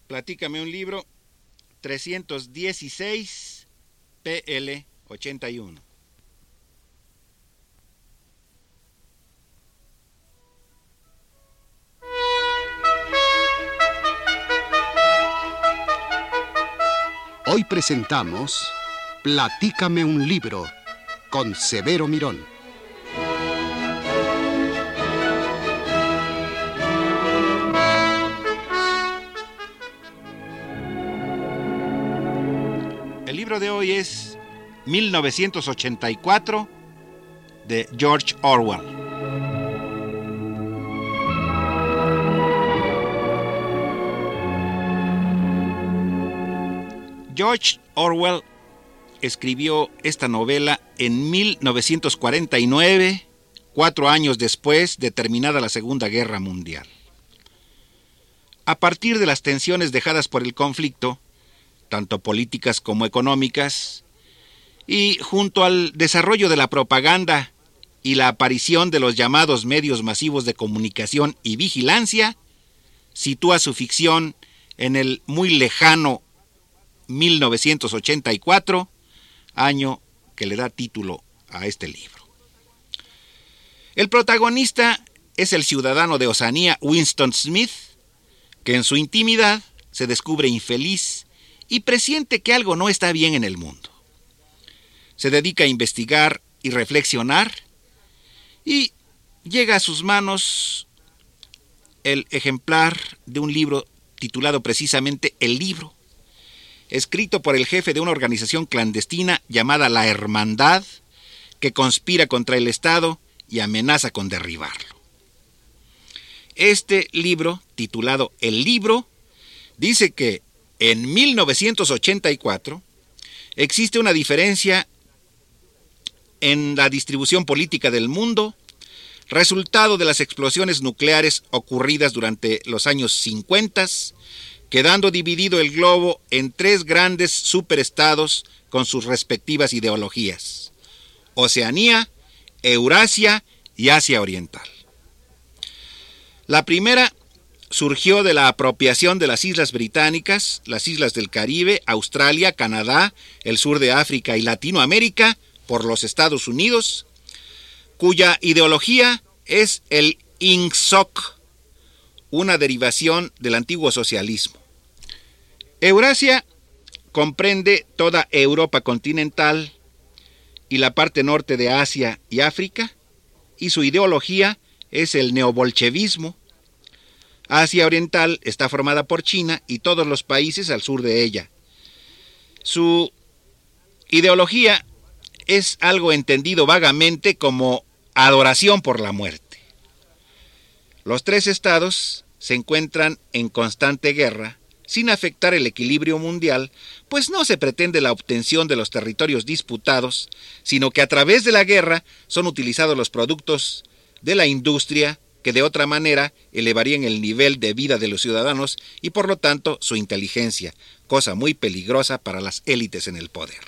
Platícame un libro, 316 PL 81. Hoy presentamos Platícame un libro con Severo Mirón. El libro de hoy es 1984 de George Orwell. George Orwell escribió esta novela en 1949, 4 años después de terminada la Segunda Guerra Mundial. A partir de las tensiones dejadas por el conflicto, tanto políticas como económicas, y junto al desarrollo de la propaganda y la aparición de los llamados medios masivos de comunicación y vigilancia, sitúa su ficción en el muy lejano 1984, año que le da título a este libro. El protagonista es el ciudadano de Oceanía Winston Smith, que en su intimidad se descubre infeliz y presiente que algo no está bien en el mundo. Se dedica a investigar y reflexionar y llega a sus manos el ejemplar de un libro titulado precisamente El Libro, escrito por el jefe de una organización clandestina llamada La Hermandad, que conspira contra el Estado y amenaza con derribarlo. Este libro, titulado El Libro, dice que en 1984 existe una diferencia en la distribución política del mundo, resultado de las explosiones nucleares ocurridas durante los años 50, quedando dividido el globo en 3 grandes superestados con sus respectivas ideologías: Oceanía, Eurasia y Asia Oriental. La primera surgió de la apropiación de las islas británicas, las islas del Caribe, Australia, Canadá, el sur de África y Latinoamérica por los Estados Unidos, cuya ideología es el INGSOC, una derivación del antiguo socialismo. Eurasia comprende toda Europa continental y la parte norte de Asia y África, y su ideología es el neobolchevismo. Asia Oriental está formada por China y todos los países al sur de ella. Su ideología es algo entendido vagamente como adoración por la muerte. Los 3 estados se encuentran en constante guerra, sin afectar el equilibrio mundial, pues no se pretende la obtención de los territorios disputados, sino que a través de la guerra son utilizados los productos de la industria que de otra manera elevarían el nivel de vida de los ciudadanos y por lo tanto su inteligencia, cosa muy peligrosa para las élites en el poder.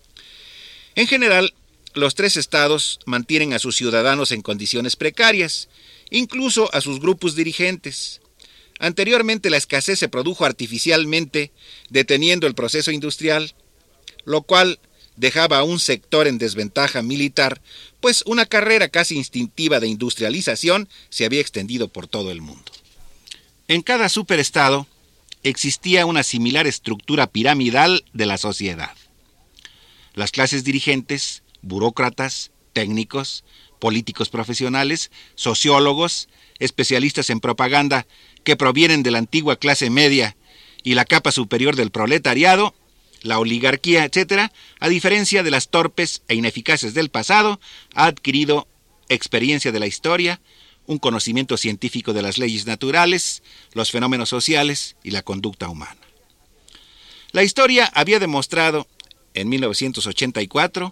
En general, los 3 estados mantienen a sus ciudadanos en condiciones precarias, incluso a sus grupos dirigentes. Anteriormente la escasez se produjo artificialmente, deteniendo el proceso industrial, lo cual dejaba a un sector en desventaja militar, pues una carrera casi instintiva de industrialización se había extendido por todo el mundo. En cada superestado existía una similar estructura piramidal de la sociedad. Las clases dirigentes, burócratas, técnicos, políticos profesionales, sociólogos, especialistas en propaganda que provienen de la antigua clase media y la capa superior del proletariado, la oligarquía, etc., a diferencia de las torpes e ineficaces del pasado, ha adquirido experiencia de la historia, un conocimiento científico de las leyes naturales, los fenómenos sociales y la conducta humana. La historia había demostrado, en 1984,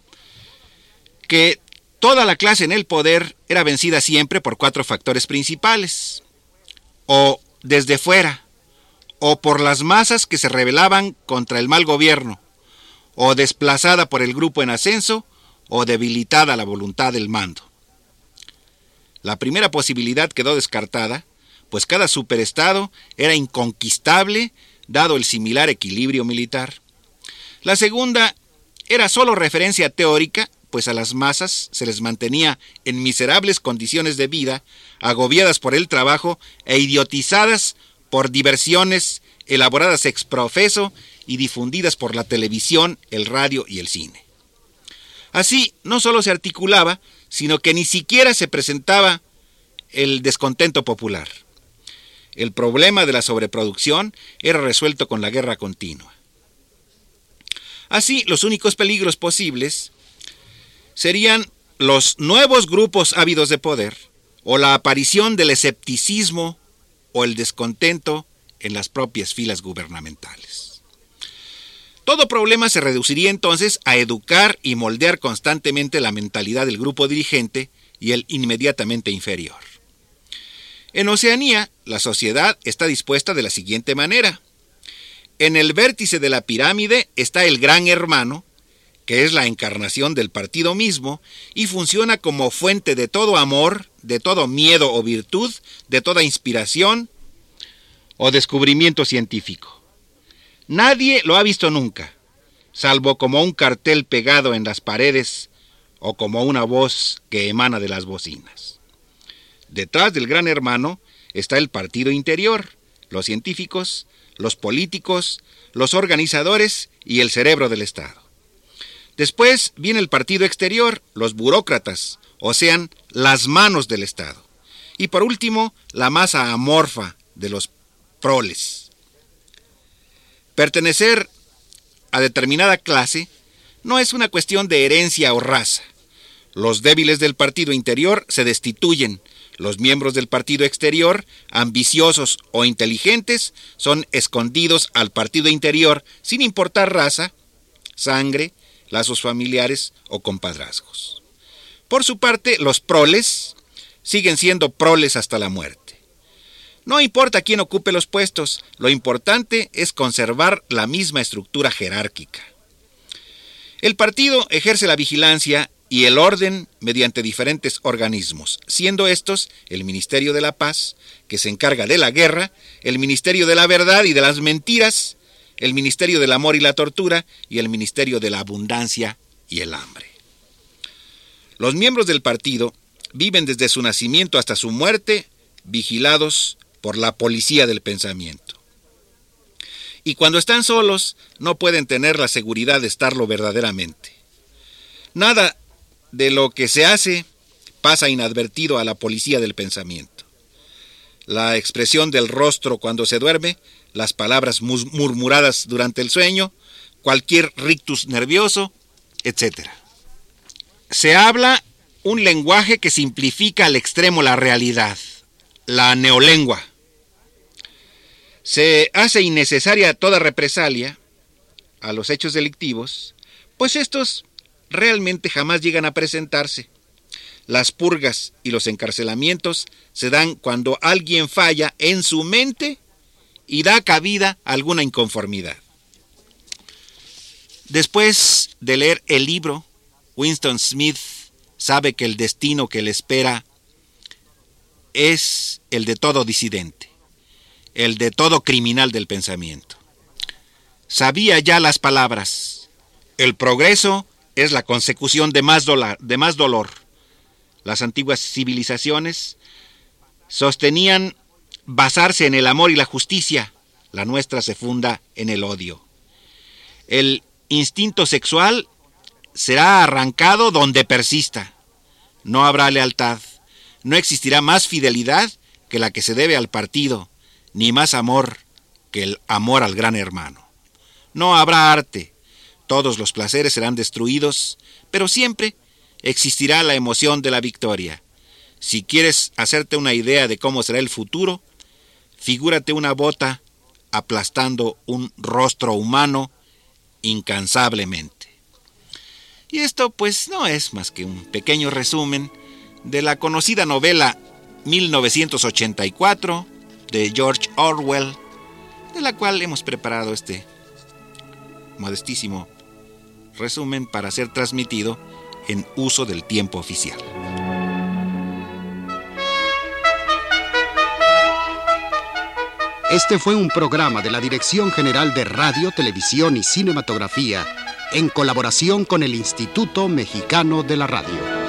que toda la clase en el poder era vencida siempre por 4 factores principales: o desde fuera, o por las masas que se rebelaban contra el mal gobierno, o desplazada por el grupo en ascenso, o debilitada la voluntad del mando. La primera posibilidad quedó descartada, pues cada superestado era inconquistable dado el similar equilibrio militar. La segunda era solo referencia teórica, pues a las masas se les mantenía en miserables condiciones de vida, agobiadas por el trabajo e idiotizadas por diversiones elaboradas ex profeso y difundidas por la televisión, el radio y el cine. Así, no solo se articulaba, sino que ni siquiera se presentaba el descontento popular. El problema de la sobreproducción era resuelto con la guerra continua. Así, los únicos peligros posibles serían los nuevos grupos ávidos de poder, o la aparición del escepticismo o el descontento en las propias filas gubernamentales. Todo problema se reduciría entonces a educar y moldear constantemente la mentalidad del grupo dirigente y el inmediatamente inferior. En Oceanía, la sociedad está dispuesta de la siguiente manera. En el vértice de la pirámide está el Gran Hermano, que es la encarnación del partido mismo y funciona como fuente de todo amor, de todo miedo o virtud, de toda inspiración o descubrimiento científico. Nadie lo ha visto nunca, salvo como un cartel pegado en las paredes o como una voz que emana de las bocinas. Detrás del Gran Hermano está el partido interior, los científicos, los políticos, los organizadores y el cerebro del Estado. Después viene el partido exterior, los burócratas, o sean, las manos del Estado. Y por último, la masa amorfa de los proles. Pertenecer a determinada clase no es una cuestión de herencia o raza. Los débiles del partido interior se destituyen. Los miembros del partido exterior, ambiciosos o inteligentes, son escondidos al partido interior sin importar raza, sangre, lazos familiares o compadrazgos. Por su parte, los proles siguen siendo proles hasta la muerte. No importa quién ocupe los puestos, lo importante es conservar la misma estructura jerárquica. El partido ejerce la vigilancia y el orden mediante diferentes organismos, siendo estos el Ministerio de la Paz, que se encarga de la guerra, el Ministerio de la Verdad y de las Mentiras, el Ministerio del Amor y la Tortura y el Ministerio de la Abundancia y el Hambre. Los miembros del partido viven desde su nacimiento hasta su muerte vigilados por la policía del pensamiento. Y cuando están solos no pueden tener la seguridad de estarlo verdaderamente. Nada de lo que se hace pasa inadvertido a la policía del pensamiento. La expresión del rostro cuando se duerme, las palabras murmuradas durante el sueño, cualquier rictus nervioso, etc. Se habla un lenguaje que simplifica al extremo la realidad, la neolengua. Se hace innecesaria toda represalia a los hechos delictivos, pues estos realmente jamás llegan a presentarse. Las purgas y los encarcelamientos se dan cuando alguien falla en su mente y da cabida a alguna inconformidad. Después de leer el libro, Winston Smith sabe que el destino que le espera es el de todo disidente, el de todo criminal del pensamiento. Sabía ya las palabras: el progreso es la consecución de más dolor. Las antiguas civilizaciones sostenían basarse en el amor y la justicia. La nuestra se funda en el odio. El instinto sexual será arrancado donde persista. No habrá lealtad. No existirá más fidelidad que la que se debe al partido, ni más amor que el amor al Gran Hermano. No habrá arte. Todos los placeres serán destruidos, pero siempre existirá la emoción de la victoria. Si quieres hacerte una idea de cómo será el futuro, figúrate una bota aplastando un rostro humano incansablemente. Y esto pues no es más que un pequeño resumen de la conocida novela 1984 de George Orwell, de la cual hemos preparado este modestísimo resumen para ser transmitido en uso del tiempo oficial. Este fue un programa de la Dirección General de Radio, Televisión y Cinematografía, en colaboración con el Instituto Mexicano de la Radio.